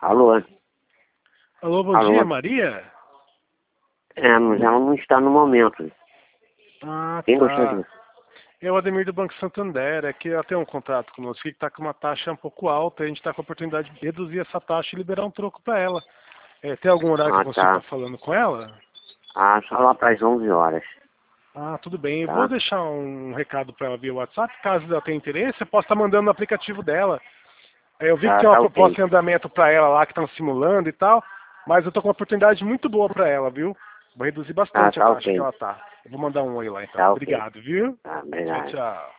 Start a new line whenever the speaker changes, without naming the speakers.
Alô?
Alô, bom
Alô?
dia, Maria?
Mas ela não está no momento.
Ah,
Quem gostaria?
tá. É o Ademir do Banco Santander, é que ela tem um contrato conosco que está com uma taxa um pouco alta, e a gente está com a oportunidade de reduzir essa taxa e liberar um troco para ela. Tem algum horário que
Ah,
você está
tá.
falando com ela?
Só lá para as 11 horas,
Ah, tudo bem. Eu vou
tá?
deixar um recado para ela via WhatsApp, caso ela tenha interesse, eu posso estar mandando no aplicativo dela. Eu vi que
Tá,
tem uma
tá ok.
proposta em andamento para ela lá, que estão simulando e tal, mas eu tô com uma oportunidade muito boa para ela, viu? Vou reduzir bastante a
Tá
taxa que
ok.
ela tá. Eu vou mandar um oi lá então.
Tá ok.
Obrigado, viu?
Tá,
Tchau,
obrigado.
tchau.